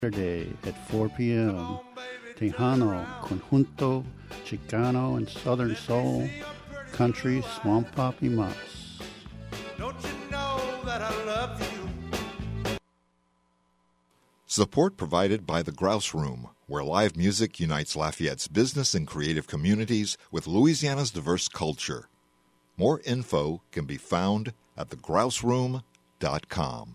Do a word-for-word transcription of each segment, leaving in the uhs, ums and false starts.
Saturday at four p.m. Tejano, Conjunto, Chicano, and Southern Soul, Country, Swamp Pop y Mas. Don't you know that I love you? Support provided by the Grouse Room, where live music unites Lafayette's business and creative communities with Louisiana's diverse culture. More info can be found at the grouse room dot com.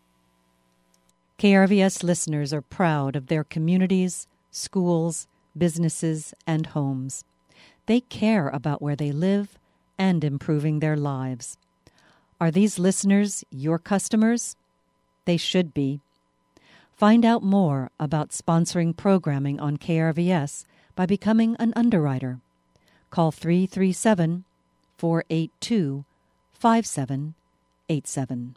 K R V S listeners are proud of their communities, schools, businesses, and homes. They care about where they live and improving their lives. Are these listeners your customers? They should be. Find out more about sponsoring programming on K R V S by becoming an underwriter. Call three three seven, four eight two, five seven eight seven.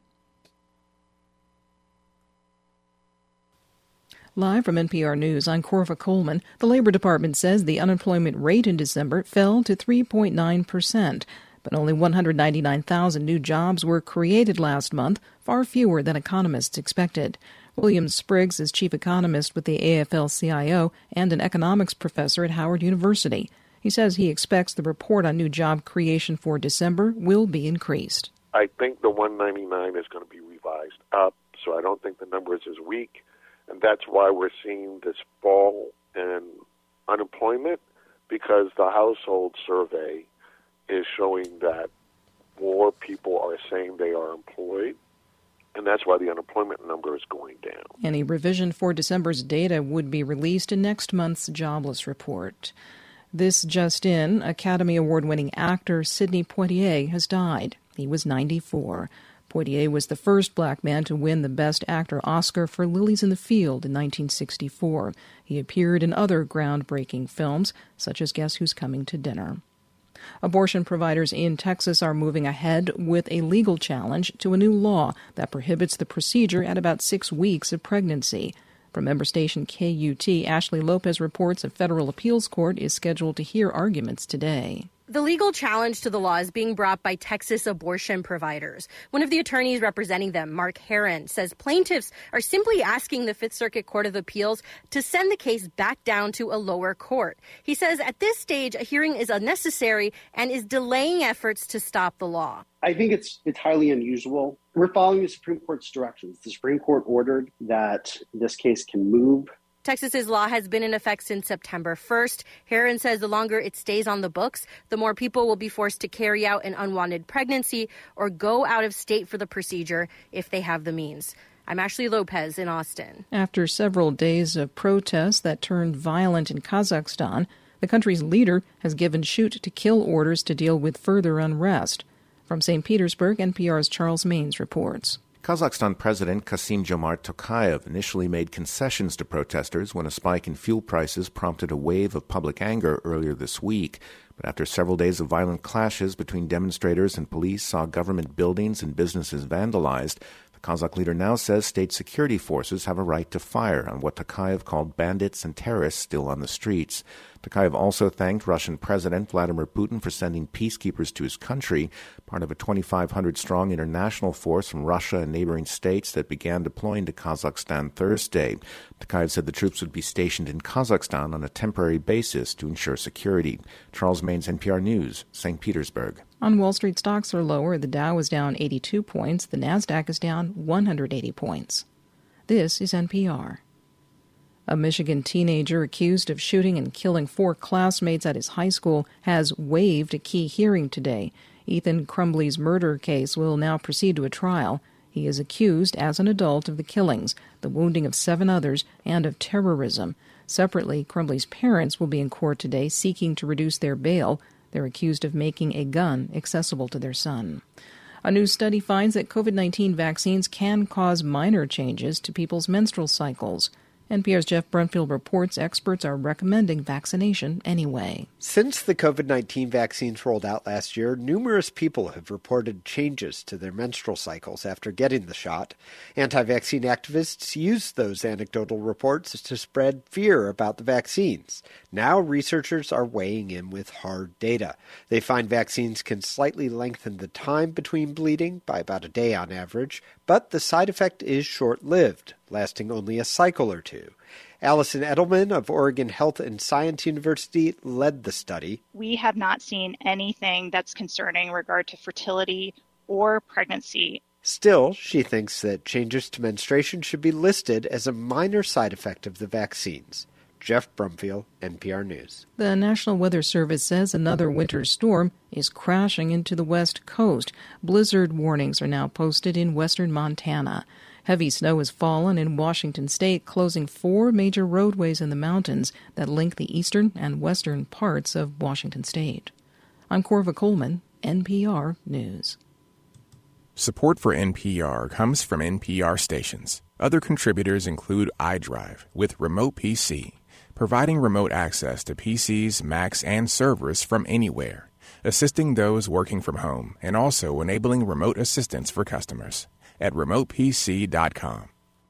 Live from N P R News, I'm Corva Coleman. The Labor Department says the unemployment rate in December fell to three point nine percent, but only one hundred ninety-nine thousand new jobs were created last month, far fewer than economists expected. William Spriggs is chief economist with the A F L C I O and an economics professor at Howard University. He says he expects the report on new job creation for December will be increased. I think the one ninety-nine is going to be revised up, so I don't think the number is as weak. And that's why we're seeing this fall in unemployment, because the household survey is showing that more people are saying they are employed, and that's why the unemployment number is going down. Any revision for December's data would be released in next month's jobless report. This just in, Academy Award-winning actor Sidney Poitier has died. He was ninety-four. Poitier was the first black man to win the Best Actor Oscar for Lilies in the Field in nineteen sixty-four. He appeared in other groundbreaking films, such as Guess Who's Coming to Dinner. Abortion providers in Texas are moving ahead with a legal challenge to a new law that prohibits the procedure at about six weeks of pregnancy. From member station K U T, Ashley Lopez reports a federal appeals court is scheduled to hear arguments today. The legal challenge to the law is being brought by Texas abortion providers. One of the attorneys representing them, Mark Herron, says plaintiffs are simply asking the Fifth Circuit Court of Appeals to send the case back down to a lower court. He says at this stage, a hearing is unnecessary and is delaying efforts to stop the law. I think it's it's highly unusual. We're following the Supreme Court's directions. The Supreme Court ordered that this case can move. Texas's law has been in effect since September first. Herron says the longer it stays on the books, the more people will be forced to carry out an unwanted pregnancy or go out of state for the procedure if they have the means. I'm Ashley Lopez in Austin. After several days of protests that turned violent in Kazakhstan, the country's leader has given shoot-to-kill orders to deal with further unrest. From Saint Petersburg, N P R's Charles Maines reports. Kazakhstan President Kassym-Jomart Tokayev initially made concessions to protesters when a spike in fuel prices prompted a wave of public anger earlier this week. But after several days of violent clashes between demonstrators and police saw government buildings and businesses vandalized, the Kazakh leader now says state security forces have a right to fire on what Tokayev called bandits and terrorists still on the streets. Tokayev also thanked Russian President Vladimir Putin for sending peacekeepers to his country, part of a twenty-five hundred strong international force from Russia and neighboring states that began deploying to Kazakhstan Thursday. Tokayev said the troops would be stationed in Kazakhstan on a temporary basis to ensure security. Charles Maines, N P R News, Saint Petersburg. On Wall Street, stocks are lower. The Dow is down eighty-two points. The Nasdaq is down one hundred eighty points. This is N P R. A Michigan teenager accused of shooting and killing four classmates at his high school has waived a key hearing today. Ethan Crumbley's murder case will now proceed to a trial. He is accused as an adult of the killings, the wounding of seven others, and of terrorism. Separately, Crumbley's parents will be in court today seeking to reduce their bail. They're accused of making a gun accessible to their son. A new study finds that COVID nineteen vaccines can cause minor changes to people's menstrual cycles. N P R's Jeff Brunfield reports experts are recommending vaccination anyway. Since the COVID nineteen vaccines rolled out last year, numerous people have reported changes to their menstrual cycles after getting the shot. Anti-vaccine activists used those anecdotal reports to spread fear about the vaccines. Now researchers are weighing in with hard data. They find vaccines can slightly lengthen the time between bleeding by about a day on average, but the side effect is short-lived. lasting only a cycle or two. Allison Edelman of Oregon Health and Science University led the study. We have not seen anything that's concerning in regard to fertility or pregnancy. Still, she thinks that changes to menstruation should be listed as a minor side effect of the vaccines. Jeff Brumfield, N P R News. The National Weather Service says another winter storm is crashing into the west coast. Blizzard warnings are now posted in western Montana. Heavy snow has fallen in Washington state, closing four major roadways in the mountains that link the eastern and western parts of Washington state. I'm Corva Coleman, N P R News. Support for N P R comes from N P R stations. Other contributors include iDrive with Remote P C, providing remote access to P Cs, Macs, and servers from anywhere, assisting those working from home, and also enabling remote assistance for customers at remote p c dot com.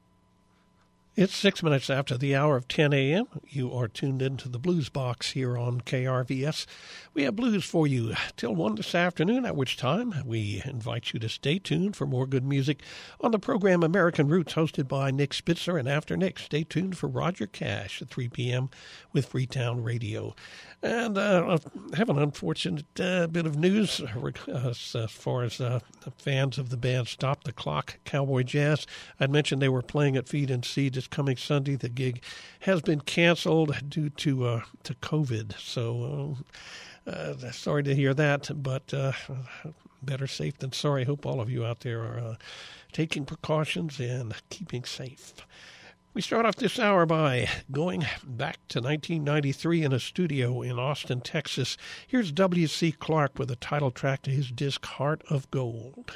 It's six minutes after the hour of ten a.m. You are tuned into the Blues Box here on K R V S. We have blues for you till one this afternoon, at which time we invite you to stay tuned for more good music on the program American Roots, hosted by Nick Spitzer. And after Nick, stay tuned for Roger Cash at three p.m. with Freetown Radio. And uh, I have an unfortunate uh, bit of news uh, as far as uh, fans of the band Stop the Clock Cowboy Jazz. I'd mentioned they were playing at Feed and Seed this coming Sunday. The gig has been canceled due to uh, to COVID. So uh, uh, sorry to hear that, but uh, better safe than sorry. I hope all of you out there are uh, taking precautions and keeping safe. We start off this hour by going back to nineteen ninety-three in a studio in Austin, Texas. Here's W C Clark with the title track to his disc, Heart of Gold.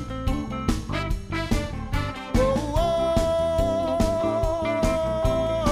Oh,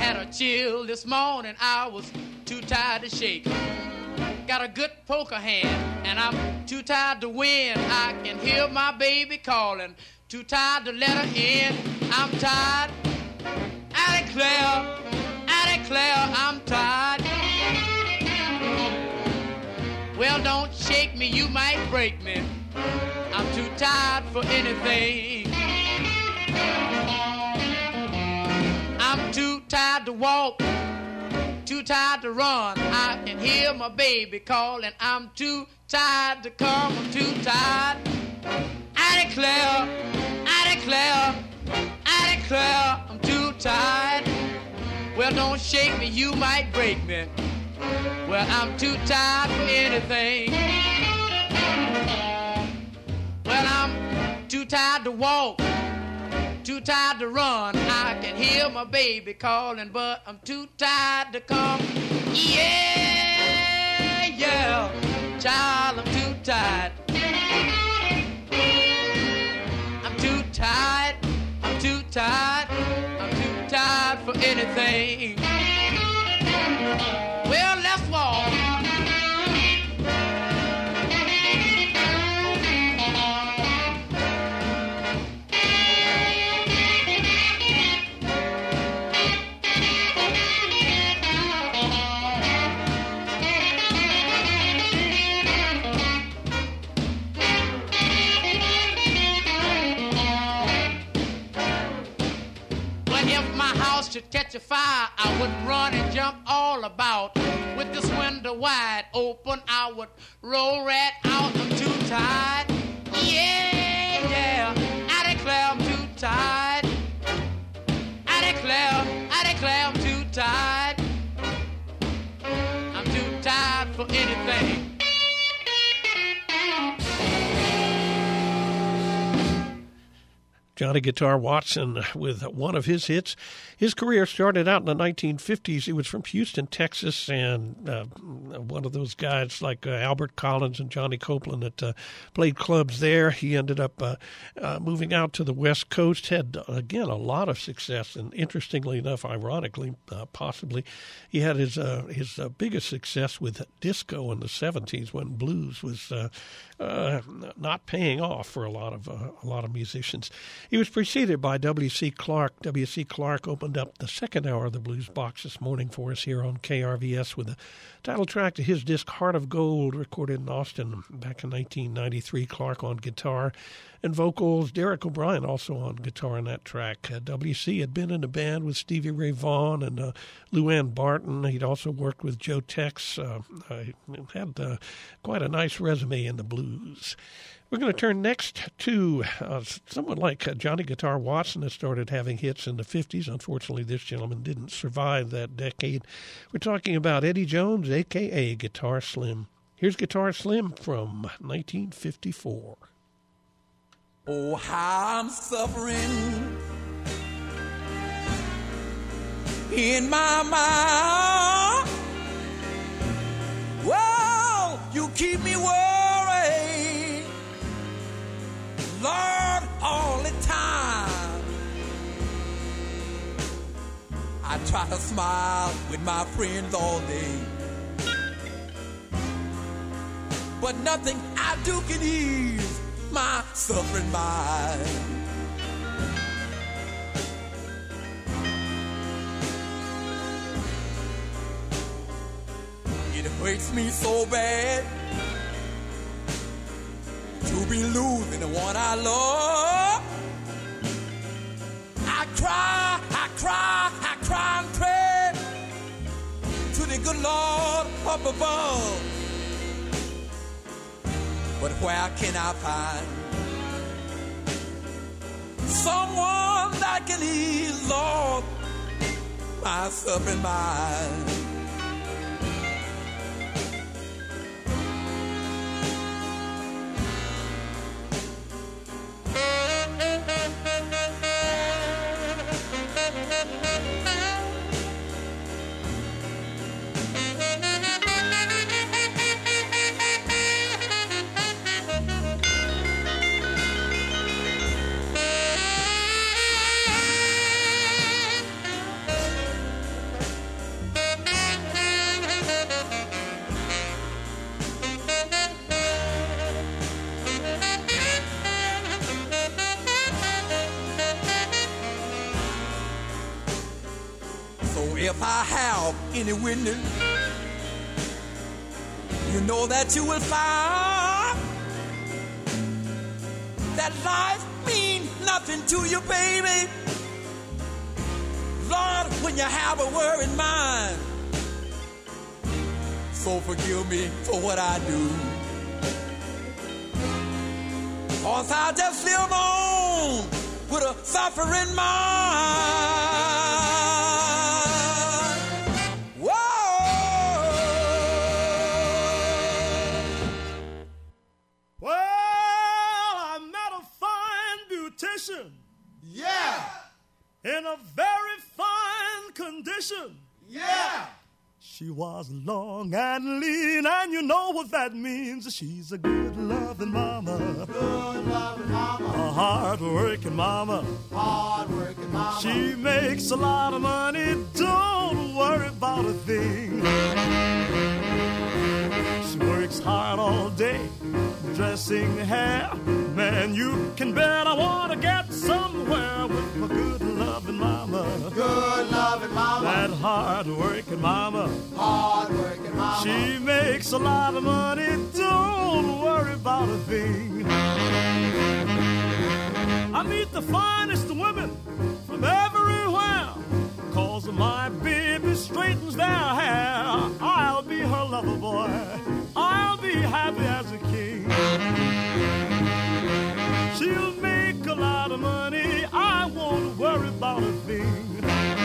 had a chill this morning, I was too tired to shake. Got a good poker hand, and I'm too tired to win. I can hear my baby calling, too tired to let her in. I'm tired, I declare, I declare I'm tired. Well, don't shake me, you might break me. I'm too tired for anything. I'm too tired to walk, too tired to run. I can hear my baby calling. I'm too tired to come. I'm too tired. I declare, I declare, I declare I'm too tired. Well, don't shake me, you might break me. Well, I'm too tired for anything. Well, I'm too tired to walk, too tired to run. I can hear my baby calling, but I'm too tired to come. Yeah, yeah, child, I'm too tired. I'm too tired, I'm too tired, I'm too tired for anything. Well, let's walk. Should catch a fire, I would run and jump all about. With this window wide open, I would roll right out. I'm too tired. Yeah, yeah, I declare I'm too tired. I declare, I declare I'm too tired. I'm too tired for anything. Johnny Guitar Watson with one of his hits. His career started out in the nineteen fifties. He was from Houston, Texas, and uh, one of those guys like uh, Albert Collins and Johnny Copeland that uh, played clubs there. He ended up uh, uh, moving out to the West Coast, had, again, a lot of success, and interestingly enough, ironically, uh, possibly, he had his uh, his uh, biggest success with disco in the seventies when blues was uh, uh, not paying off for a lot of uh, a lot of musicians. He was preceded by W C. Clark. W C. Clark opened up the second hour of the Blues Box this morning for us here on K R V S with the title track to his disc Heart of Gold, recorded in Austin back in nineteen ninety-three. Clark on guitar and vocals. Derek O'Brien also on guitar in that track. Uh, W C had been in a band with Stevie Ray Vaughan and uh, Luann Barton. He'd also worked with Joe Tex. Uh, uh, had uh, quite a nice resume in the blues. We're going to turn next to uh, someone like uh, Johnny Guitar Watson that started having hits in the fifties. Unfortunately, this gentleman didn't survive that decade. We're talking about Eddie Jones, a k a. Guitar Slim. Here's Guitar Slim from nineteen fifty-four. Oh, how I'm suffering in my mind. Whoa, you keep me worried, Lord, all the time. I try to smile with my friends all day, but nothing I do can ease my suffering mind. It hurts me so bad to be losing the one I love. I cry, I cry, I cry and pray to the good Lord up above. But where can I find someone that can ease, Lord, my suffering mind? if I have any witness, you know that you will find that life means nothing to you, baby. Lord, when you have a worried mind, so forgive me for what I do. Cause I just live on with a suffering mind. Whoa! Well, I met a fine beautician. Yeah. In a very fine condition. Yeah. She was long and lean, and you know what that means. She's a good loving mama. Good loving mama. A hard-working mama. Hard-working mama. She makes a lot of money, don't worry about a thing. She works hard all day, dressing hair. Man, you can bet I want to get somewhere with my good loving mama. Good loving mama. That hard-working mama. Hard-working mama. She makes a lot of money, don't worry about a thing. I meet the finest women from everywhere, cause my baby straightens their hair. I'll be her lover boy, I'll be happy as a king. She'll make a lot of money, I won't worry about a thing.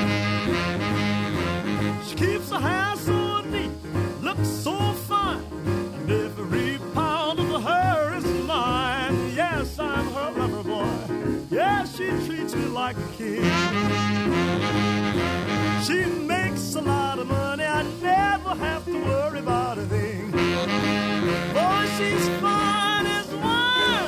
She keeps her hair so neat, looks so fine, and every pound of her is mine. Yes, I'm her lover boy, yes, she treats me like a king. She makes a lot of money, I never have to worry about a thing. Boy, she's fine as wine.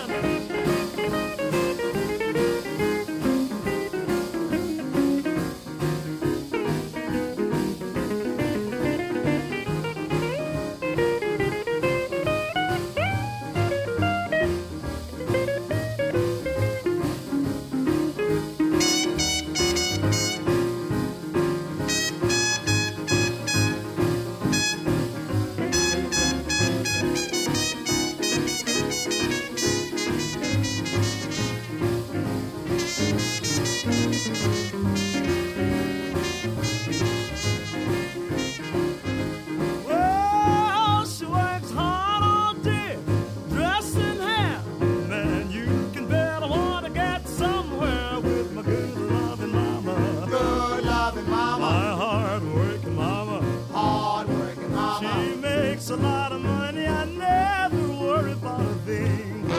A lot of money, I never worry about a thing.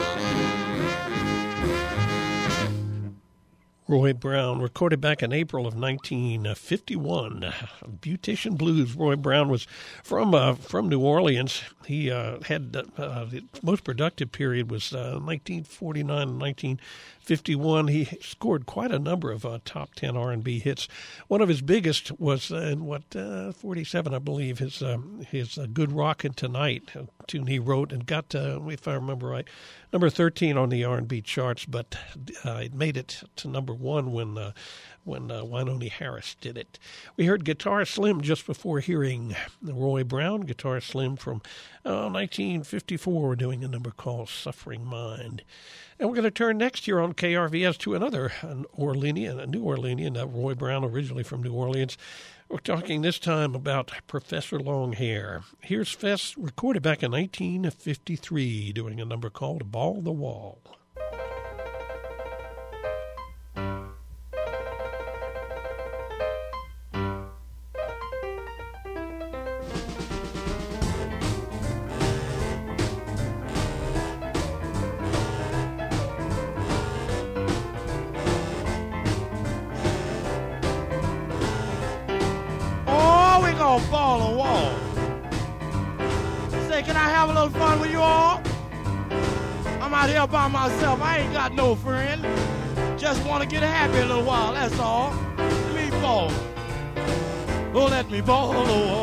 Roy Brown, recorded back in April of nineteen fifty-one. Beautician Blues. Roy Brown was from uh, from New Orleans. He uh, had uh, the most productive period was uh, nineteen forty-nine and nineteen fifty-one. He scored quite a number of uh, top ten R and B hits. One of his biggest was uh, in what uh, forty-seven, I believe. His um, his uh, "Good Rockin' Tonight," a tune he wrote and got, uh, if I remember right, number thirteen on the R and B charts. But uh, it made it to number one when uh, when uh, Wynonie Harris did it. We heard Guitar Slim just before hearing Roy Brown. Guitar Slim from uh, nineteen fifty-four, doing a number called "Suffering Mind." And we're going to turn next here on K R V S to another an Orleanian, a New Orleanian, uh, Roy Brown, originally from New Orleans. We're talking this time about Professor Longhair. Here's Fess, recorded back in nineteen fifty-three, doing a number called "Ball the Wall." Ball a wall. Say, can I have a little fun with you all? I'm out here by myself. I ain't got no friend. Just want to get happy a little while, that's all. Let me ball. Oh, let me ball a wall.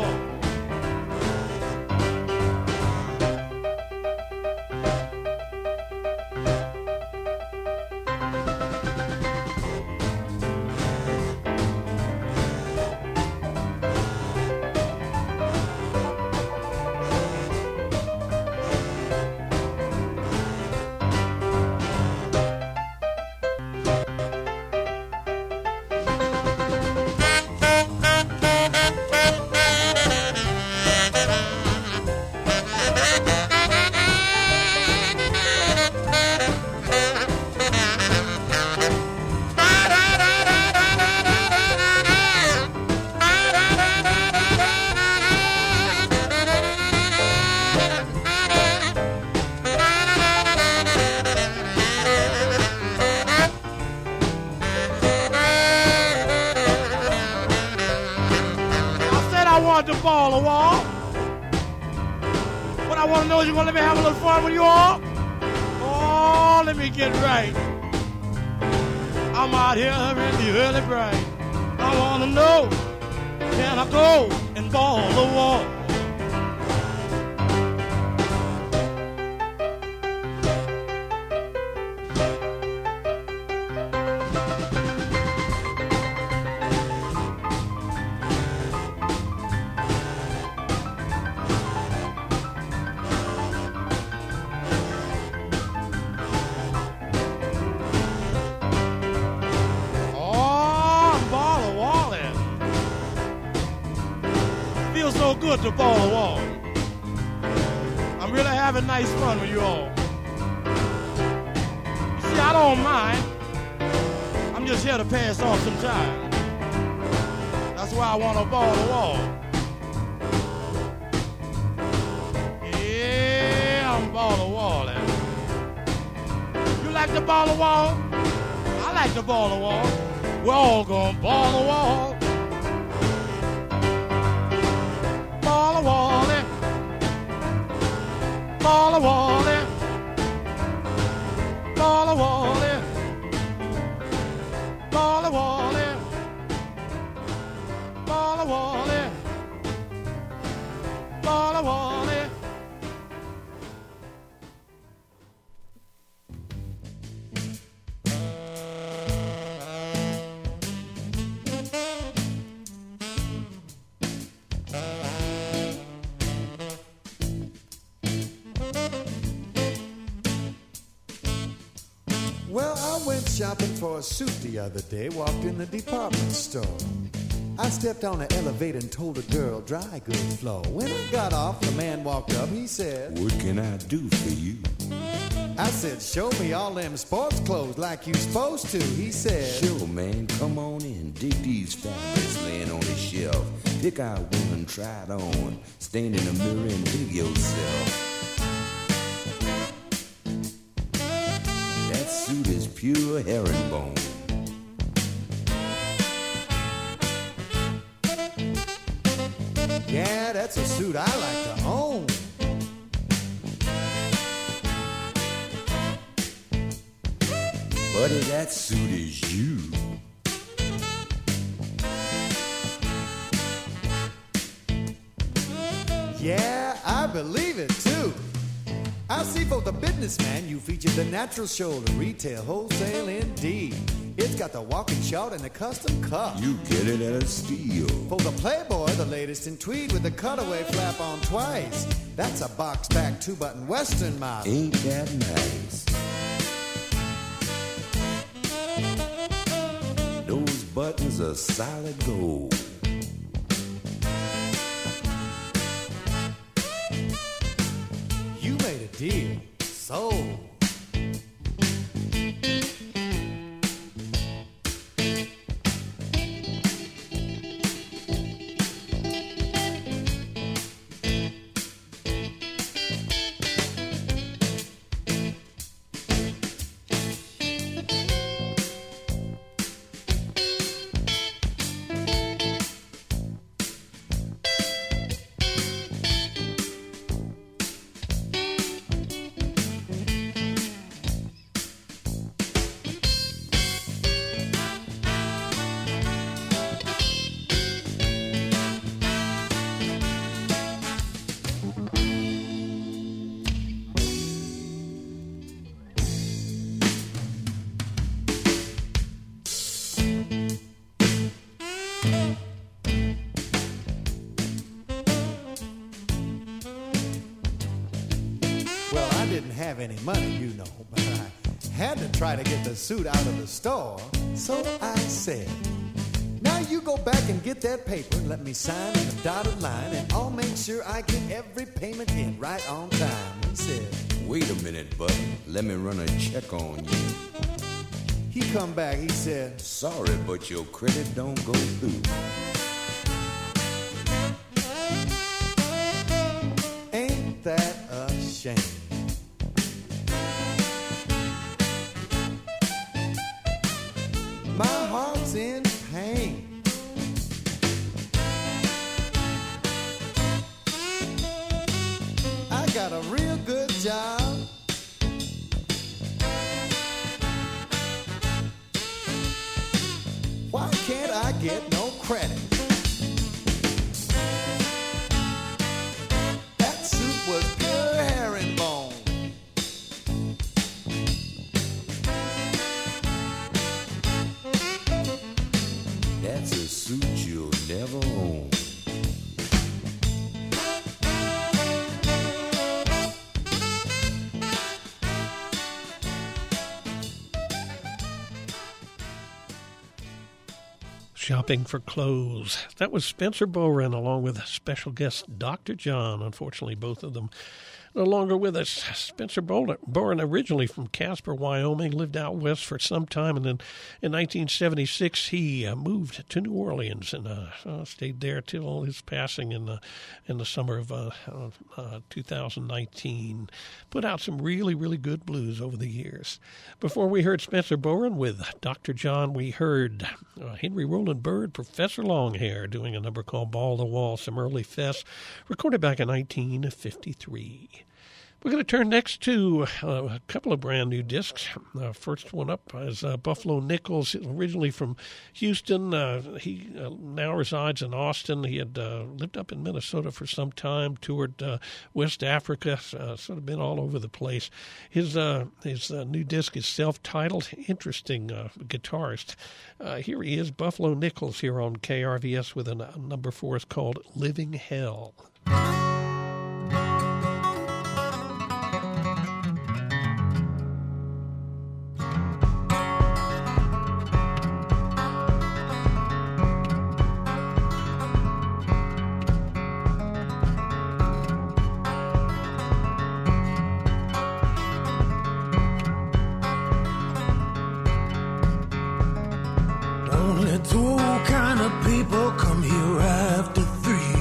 ball of wall. What I want to know is you going to let me have a little fun with you all? Oh, let me get right. I'm out here in the early bright. I want to know, can I go and ball the wall? Good to ball a wall. I'm really having nice fun with you all. You see, I don't mind. I'm just here to pass off some time. That's why I want to ball a wall. Yeah, I'm ball a wall. Eh? You like to ball a wall? I like to ball a wall. We're all gonna ball a wall. Ball a wally, ball a wally, ball a wally, ball a wally, ball a wally, ball a wally. Shopping for a suit the other day, walked in the department store. I stepped on the elevator and told a girl, dry goods floor. When I got off, the man walked up, he said, what can I do for you? I said, show me all them sports clothes like you supposed to. He said, sure, man, come on in, dig these fabrics laying on the shelf. Pick out one and try it on. Stand in the mirror and dig yourself. Suit is pure herringbone. Yeah, that's a suit I like to own. Buddy, that suit is you. Yeah, I believe it too. I see for the businessman, you featured the natural shoulder, retail, wholesale, indeed. It's got the walking short and the custom cuff. You get it at a steal. For the Playboy, the latest in tweed with the cutaway flap on twice. That's a box-back two-button Western model. Ain't that nice? Those buttons are solid gold. Deal. Sold. Have any money, you know, but I had to try to get the suit out of the store. So I said, now you go back and get that paper and let me sign in the dotted line, and I'll make sure I get every payment in right on time. He said, wait a minute, bud. Let me run a check on you. He come back, he said, sorry, but your credit don't go through. Ain't that a shame? My heart's in pain. got a real good job. Why can't I get no credit? That soup was pure herringbone. That's a suit you'll never own. Shopping for clothes. That was Spencer Boren along with special guest Doctor John. Unfortunately, both of them no longer with us. Spencer Boren, originally from Casper, Wyoming, lived out west for some time, and then in nineteen seventy-six he uh, moved to New Orleans and uh, uh, stayed there till his passing in the in the summer of uh, uh, two thousand nineteen. Put out some really, really good blues over the years. Before we heard Spencer Boren with Doctor John, we heard uh, Henry Roland Bird, Professor Longhair, doing a number called Ball to Wall, some early Fess, recorded back in nineteen fifty-three. We're going to turn next to uh, a couple of brand new discs. Uh, first one up is uh, Buffalo Nichols, originally from Houston. Uh, he uh, now resides in Austin. He had uh, lived up in Minnesota for some time, toured uh, West Africa, uh, sort of been all over the place. His uh, his uh, new disc is self-titled. Interesting uh, guitarist. Uh, here he is, Buffalo Nichols, here on K R V S with a, a number for us called Living Hell. Two kind of people come here after three.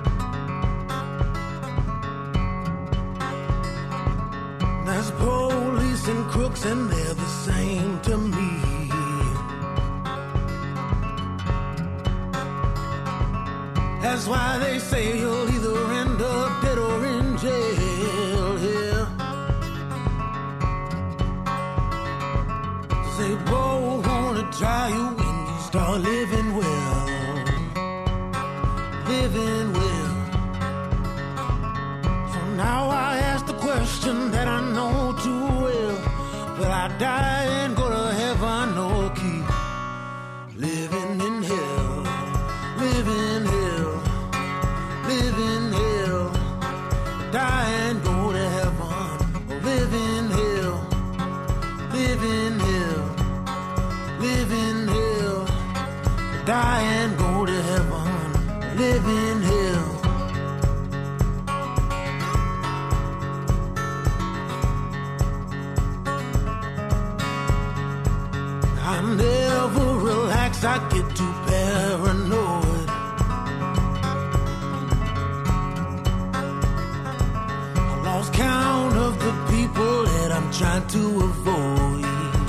There's police and crooks and they're the same to me. That's why they say you'll either end up dead or in jail here. They both wanna try you start living well, living well. So now I ask the question that I know too well. Will I die and go to heaven or keep living in hell, living hell, living hell? Die and go to heaven or live in hell, live in hell, live in hell. Die and go to heaven, live in hell. I never relax, I get too paranoid. I lost count of the people that I'm trying to avoid.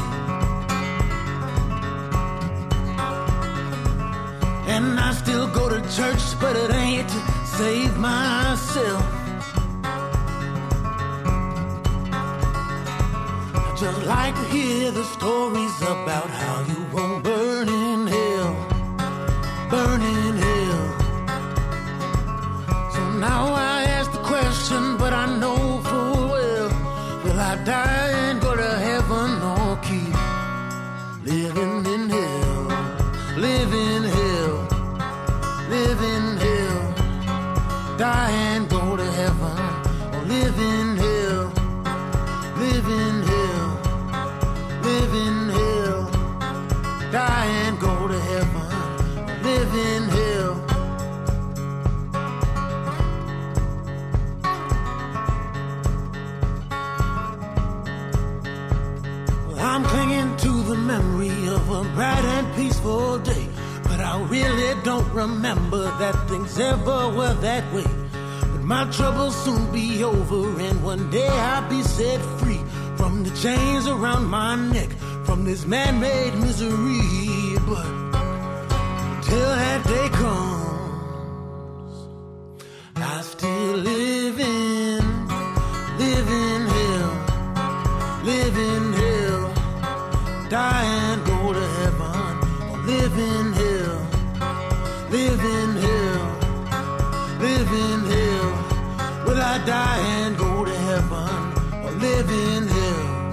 And I still go to church, but it ain't to save myself. I just like to hear the stories about how you won't burn in hell, burn in hell. So now I ask the question, but I know full well, will I die and go to heaven or keep living in hell, living in hell, live in hell, die and go to heaven, or live in hell, live in hell, live in hell, die and go to heaven, or live in hell. Well, I'm clinging to the memory of a bright and peaceful day, but I really don't remember that things ever were that way. But my troubles soon be over, and one day I'll be set free from the chains around my neck, from this man-made misery. But until that day comes, I still live in live in hell, live in hell, live in hell. Will I die and go to heaven or live in hell?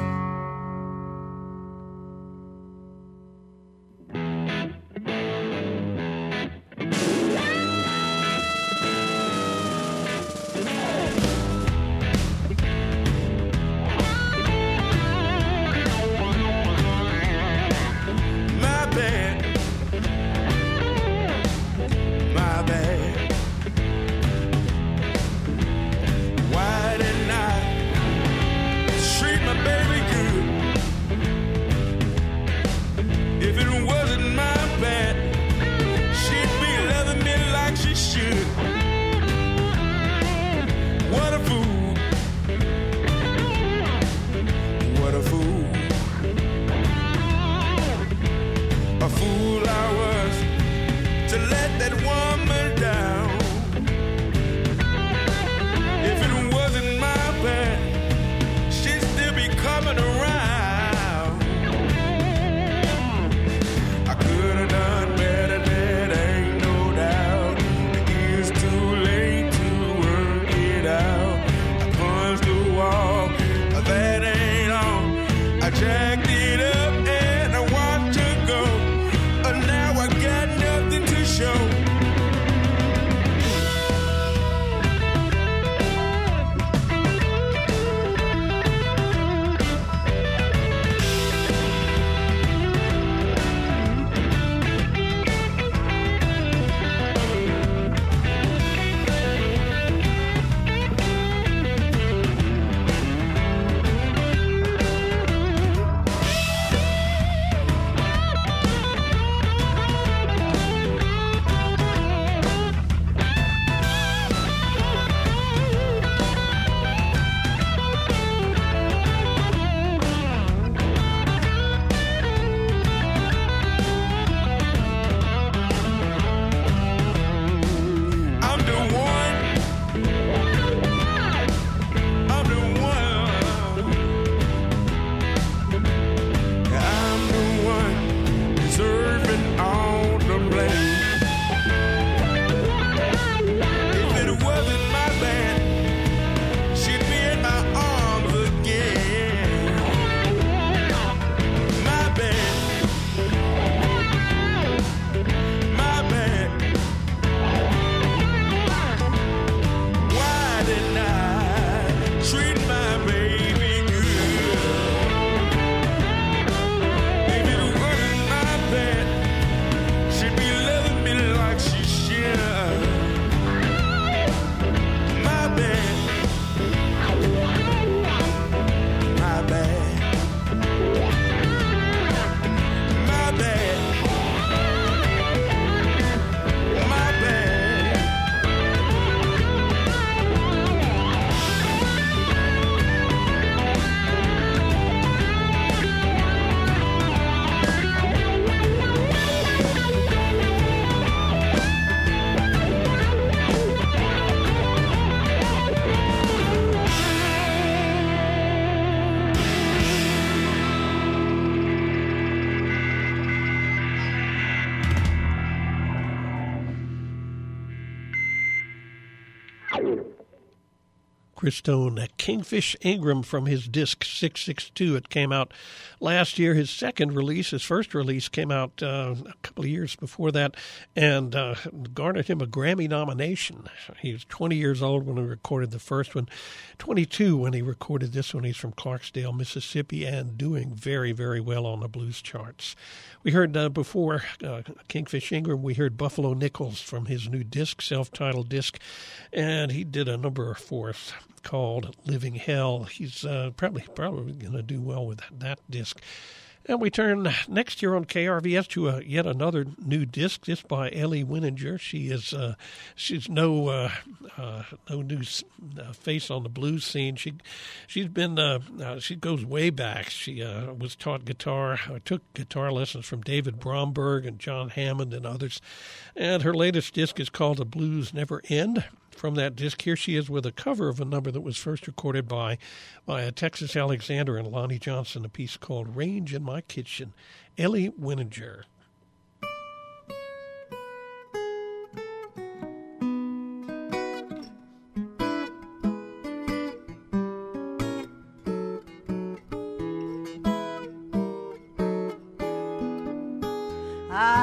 Chris Stone, Kingfish Ingram from his disc six six two. It came out last year. His second release, his first release, came out uh, a couple of years before that and uh, garnered him a Grammy nomination. He was twenty years old when he recorded the first one, twenty-two when he recorded this one. He's from Clarksdale, Mississippi, and doing very, very well on the blues charts. We heard uh, before uh, Kingfish Ingram, we heard Buffalo Nichols from his new disc, self-titled disc, and he did a number for us called Living Hell. He's uh, probably probably going to do well with that, that disc. And we turn next year on K R V S to a, yet another new disc, this by Ellie Wininger. She is uh, she's no uh, uh, no new uh, face on the blues scene. She she's been uh, uh, she goes way back. She uh, was taught guitar, uh, took guitar lessons from David Bromberg and John Hammond and others. And her latest disc is called The Blues Never End. From that disc, here she is with a cover of a number that was first recorded by by a Texas Alexander and Lonnie Johnson, a piece called Range in My Kitchen. Ellie Wininger.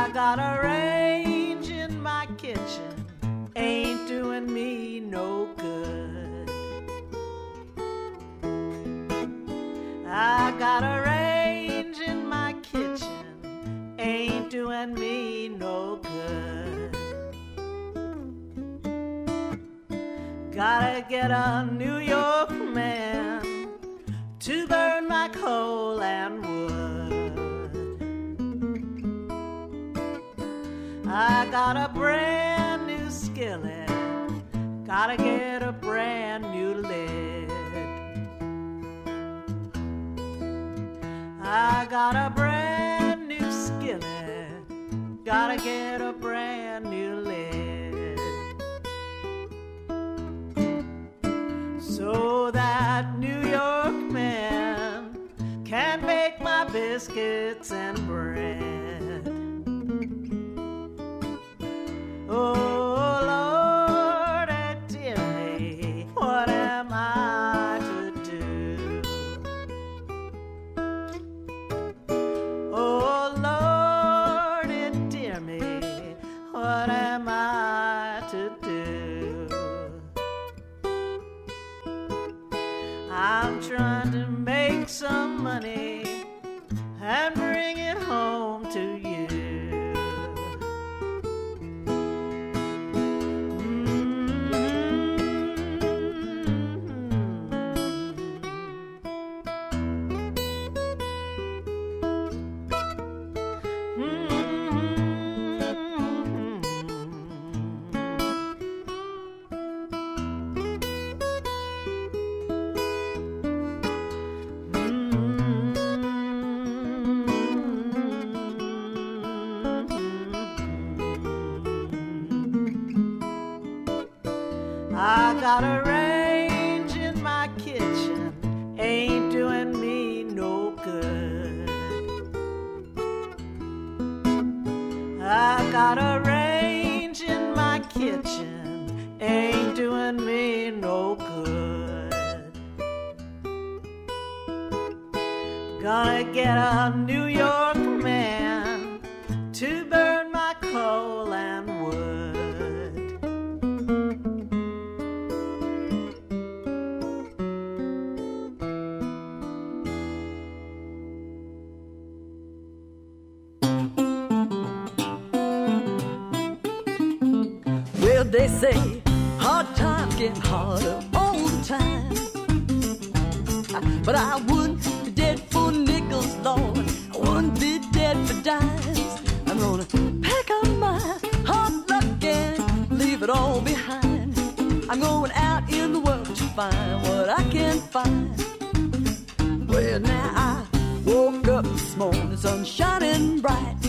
I got a range in my kitchen, ain't doing me no good. I got a range in my kitchen, ain't doing me no good. Gotta get a New York man to burn my coal and wood. I got a brand new skillet, gotta get a brand new lid. I got a brand new skillet, gotta get a brand new lid. So that New York man can make my biscuits and bread. Oh Lord, dear me, what am I to do? Oh Lord, dear me, what am I to do? I'm trying to make some money and bring it home to you. I got a range in my kitchen, ain't doing me no good. I got a range in my kitchen, ain't doing me no good. Gonna get a New York man to burn my coal and wood. They say hard times get harder all the time, but I wouldn't be dead for nickels, Lord. I wouldn't be dead for dimes. I'm gonna pack up my hard luck and leave it all behind. I'm going out in the world to find what I can find. Well, now I woke up this morning, the sun shining bright.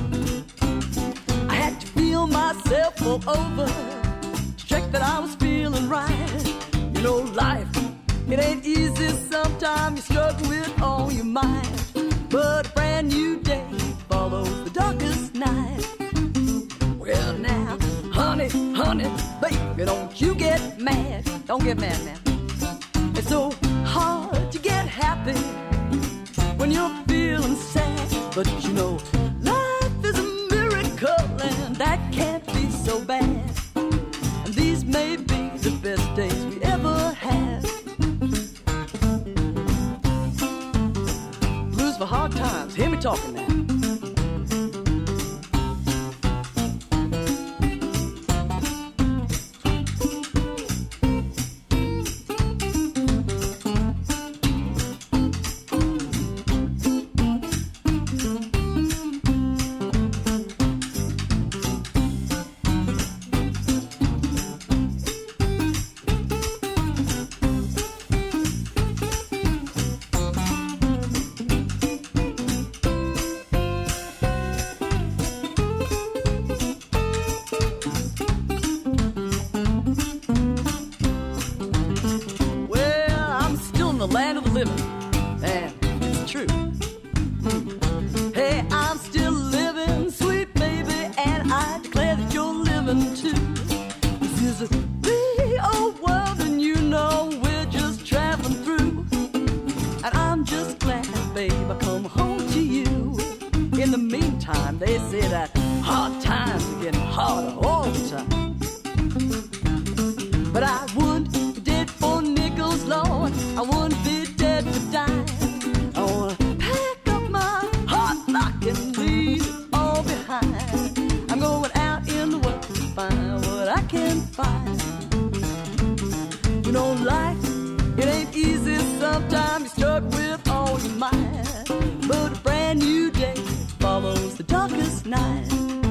I had to feel myself all over, check that I was feeling right. You know, life, it ain't easy. Sometimes you struggle with all your might, but a brand new day follows the darkest night. Well now, honey, honey, baby, don't you get mad. Don't get mad, man. It's so hard to get happy when you're feeling sad, but you know, life is a miracle and that can't be so bad. These may be the best days we ever had. Blues for hard times, hear me talking now. They say that wouldn't be dead for dying. I wanna pack up my heart, lock and leave it all behind. I'm going out in the world to find what I can find. You know, life, it ain't easy. Sometimes you're stuck with all your might, but a brand new day follows the darkest night.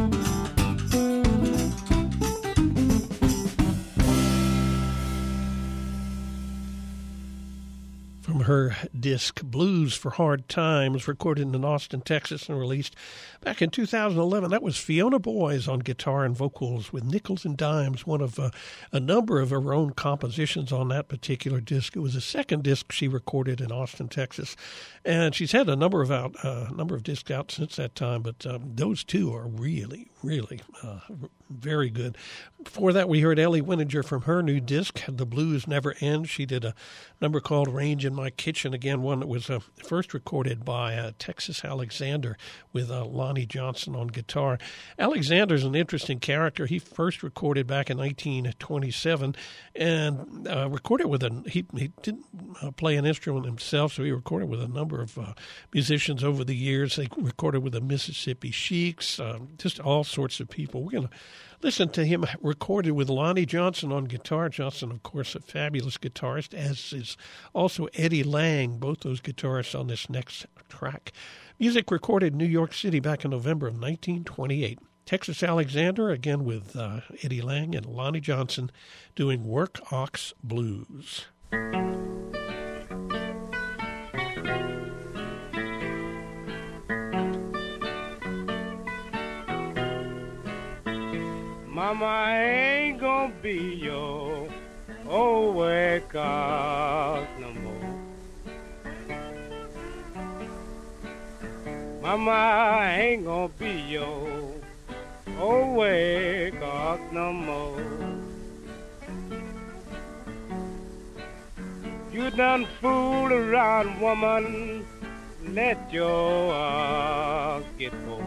From her disc Blues for Hard Times, recorded in Austin, Texas, and released back in two thousand eleven. That was Fiona Boyes on guitar and vocals with Nickels and Dimes, one of uh, a number of her own compositions on that particular disc. It was the second disc she recorded in Austin, Texas, and she's had a number of out uh, number of discs out since that time, but um, those two are really, really uh, very good. Before that, we heard Ellie Winninger from her new disc, The Blues Never End. She did a number called Range in My Kitchen, again, one that was uh, first recorded by uh, Texas Alexander with uh, Lonnie Johnson on guitar. Alexander's an interesting character. He first recorded back in nineteen twenty-seven and uh, recorded with a, he, he didn't uh, play an instrument himself, so he recorded with a number of uh, musicians over the years. They recorded with the Mississippi Sheiks, uh, just all sorts of people. We're going to listen to him recorded with Lonnie Johnson on guitar. Johnson, of course, a fabulous guitarist, as is also Eddie Lang, both those guitarists on this next track. Music recorded in New York City back in November of nineteen twenty-eight. Texas Alexander, again with uh, Eddie Lang and Lonnie Johnson, doing Work Ox Blues. Mama, I ain't gonna be your old work ox no more. Mama, I ain't gonna be your old work ox no more. You done fooled around, woman, let your ox get bored.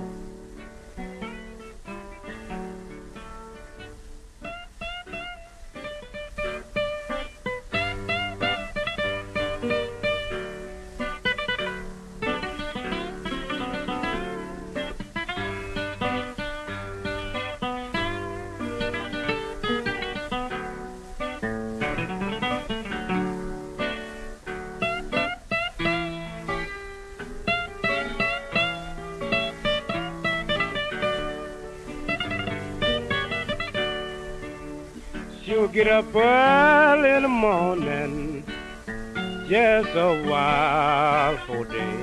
She'll get up early in the morning, just a while for day.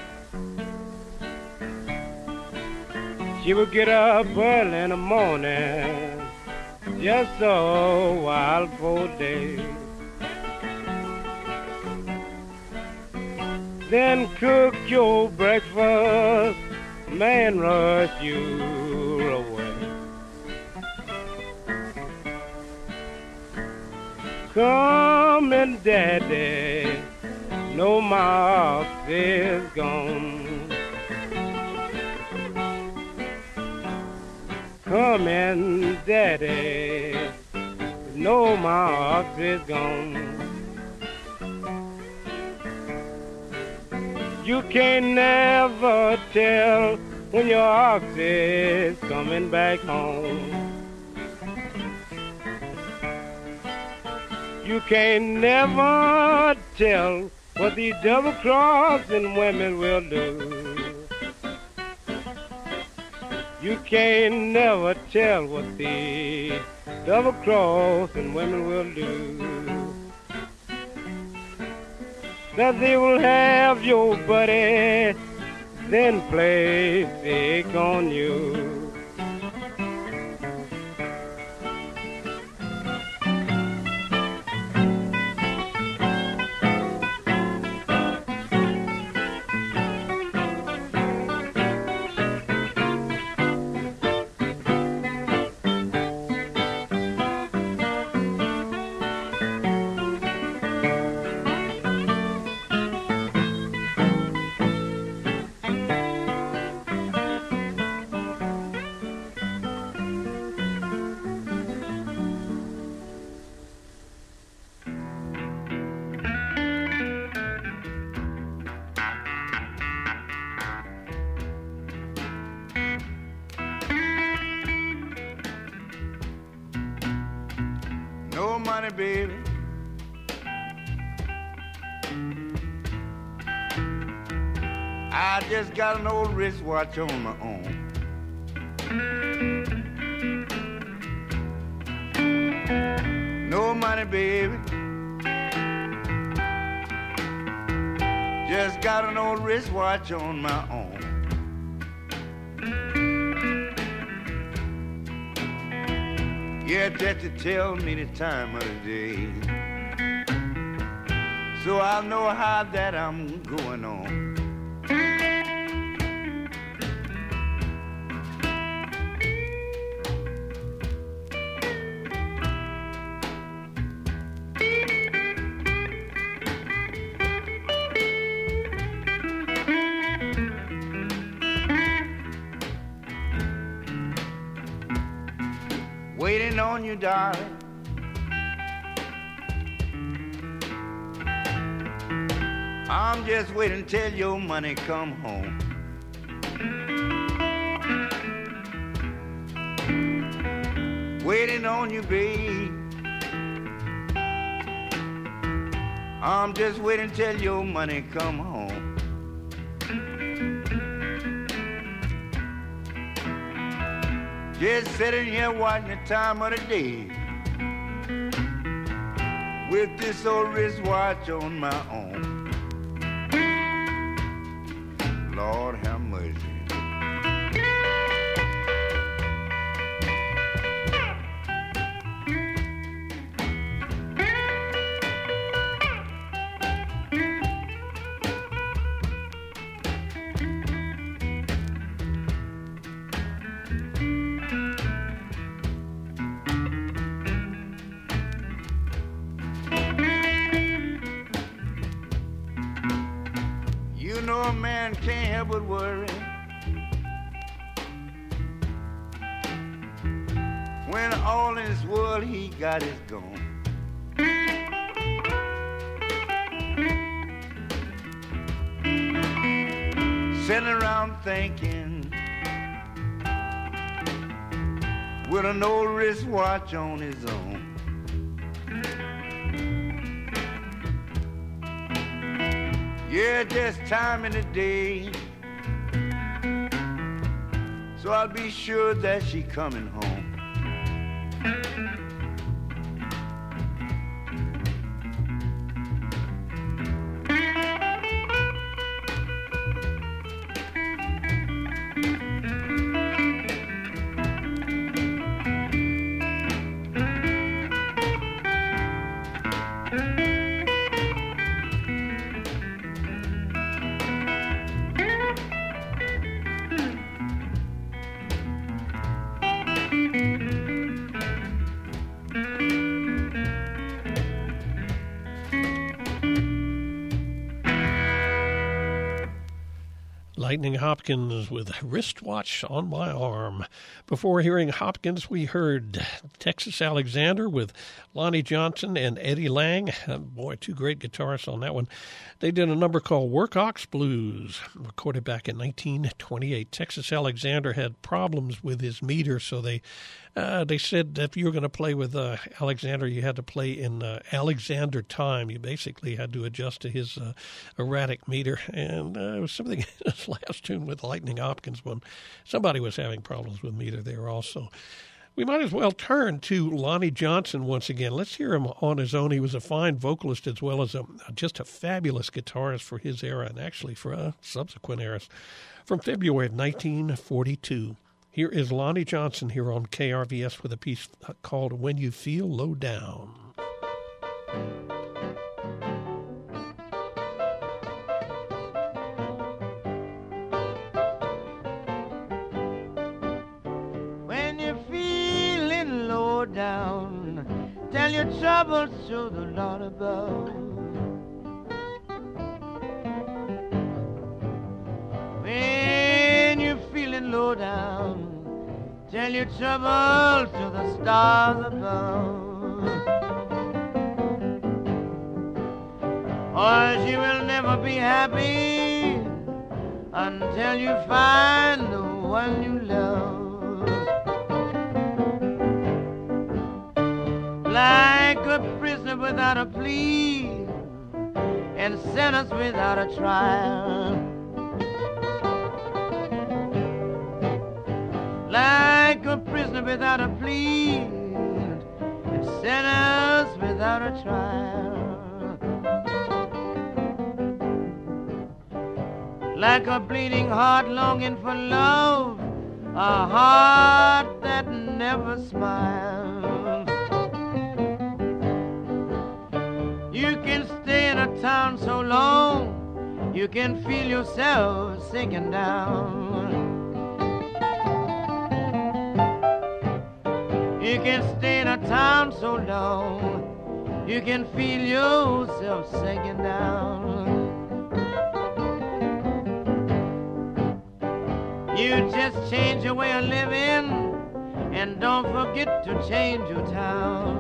She will get up early in the morning, just a while for day. Then cook your breakfast, man, rush you away. Come and daddy, no my ox is gone. Come and daddy, no my ox is gone. You can't never tell when your ox is coming back home. You can't never tell what these double-crossing women will do. You can't never tell what these double-crossing women will do. That they will have your buddy, then play sick on you. baby. I just got an old wristwatch on my own. No money, baby. Just got an old wristwatch on my own. Yeah, just to tell me the time of the day, so I'll know how that I'm going on. Waiting on you, darling. I'm just waiting till your money come home. Waiting on you, babe. I'm just waiting till your money come home. Just sitting here watching the time of the day with this old wristwatch on my own. Lord have mercy. You know a man can't help but worry when all in this world he got is gone. Sitting around thinking with an old wristwatch on his own. Yeah, just time in the day, so I'll be sure that she coming home. Lightning Hopkins with Wristwatch on My Arm. Before hearing Hopkins, we heard Texas Alexander with Lonnie Johnson and Eddie Lang. Uh, boy, two great guitarists on that one. They did a number called Workox Blues, recorded back in nineteen twenty-eight. Texas Alexander had problems with his meter, so they uh, they said that if you were going to play with uh, Alexander, you had to play in uh, Alexander time. You basically had to adjust to his uh, erratic meter. And uh, it was something in this last tune with Lightning Hopkins when somebody was having problems with meter there also. We might as well turn to Lonnie Johnson once again. Let's hear him on his own. He was a fine vocalist as well as a, just a fabulous guitarist for his era and actually for uh, subsequent eras. From February of nineteen forty-two, here is Lonnie Johnson here on K R V S with a piece called When You Feel Low Down. Down, tell your troubles to the Lord above. When you're feeling low down, tell your troubles to the stars above. Or you will never be happy until you find the one you love. Like a prison prisoner without a plea and sentence without a trial. Like a prisoner without a plea and sentence without a trial. Like a bleeding heart longing for love, a heart that never smiles. You can stay in a town so long, you can feel yourself sinking down. You can stay in a town so long, you can feel yourself sinking down. You just change your way of living and don't forget to change your town.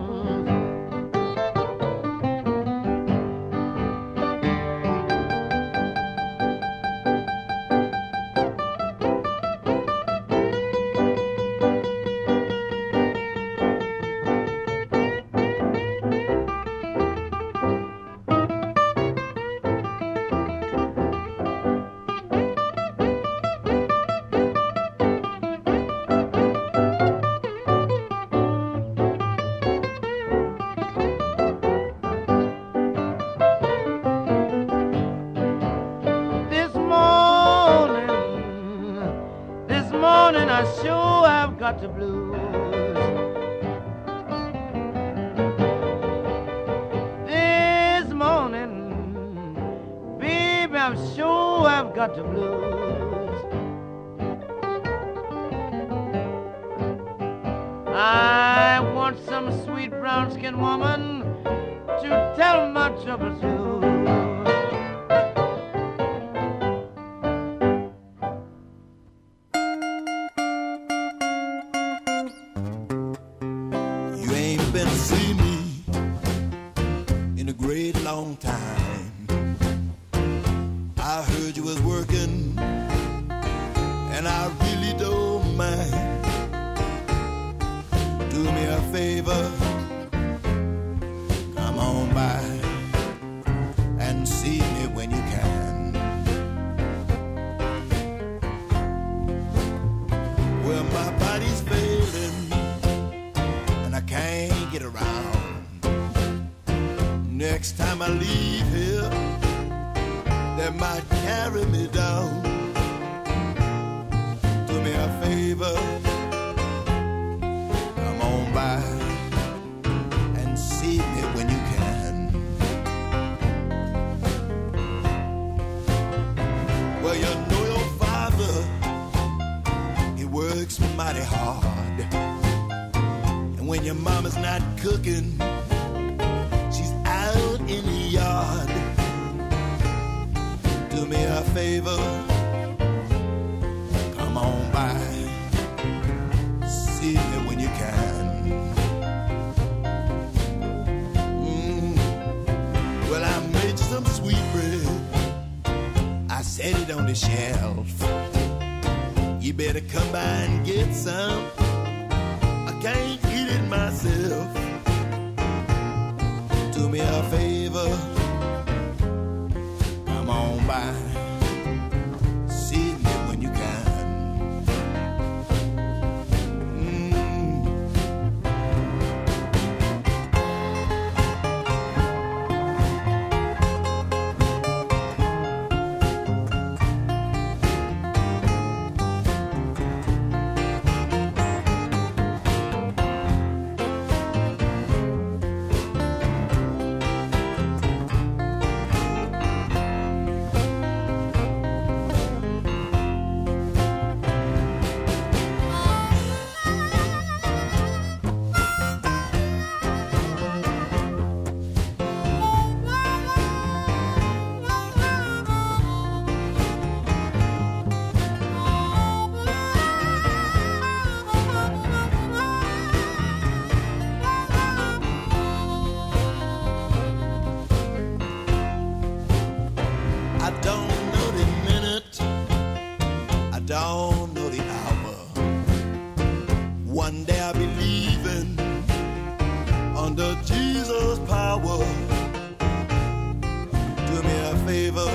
The blues. This morning, baby, I'm sure I've got the blues. I want some sweet brown-skinned woman to tell my troubles to. favor.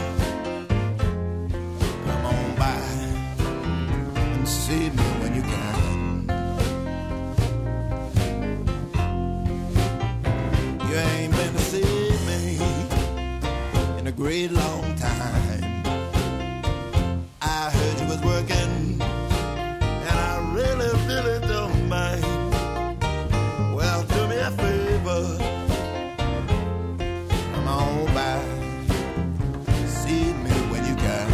Come on by and see me when you can. You ain't been to see me in a great long time. I heard you was working, and I really, really don't mind. Well, do me a favor. Come on by, see me when you can.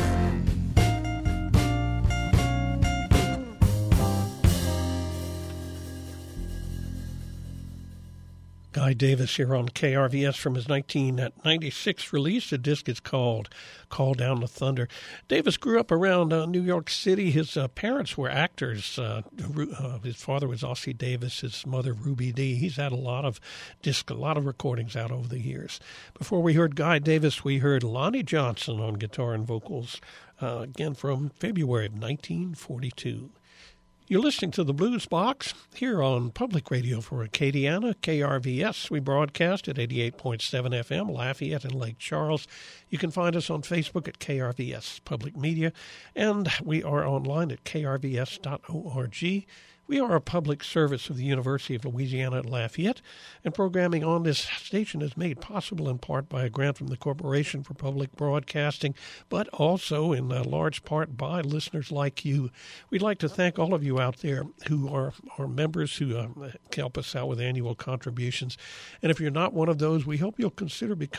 Guy Davis here on K R V S from his nineteen ninety-six release. The disc is called Call Down the Thunder. Davis grew up around uh, New York City. His uh, parents were actors. Uh, uh, his father was Ossie Davis, his mother Ruby Dee. He's had a lot of disc, a lot of recordings out over the years. Before we heard Guy Davis, we heard Lonnie Johnson on guitar and vocals, uh, again from February of nineteen forty-two. You're listening to the Blues Box here on Public Radio for Acadiana, K R V S. We broadcast at eighty-eight point seven F M, Lafayette and Lake Charles. You can find us on Facebook at K R V S Public Media, and we are online at K R V S dot org. We are a public service of the University of Louisiana at Lafayette, and programming on this station is made possible in part by a grant from the Corporation for Public Broadcasting, but also in a large part by listeners like you. We'd like to thank all of you out there who are, are members who uh, help us out with annual contributions. And if you're not one of those, we hope you'll consider becoming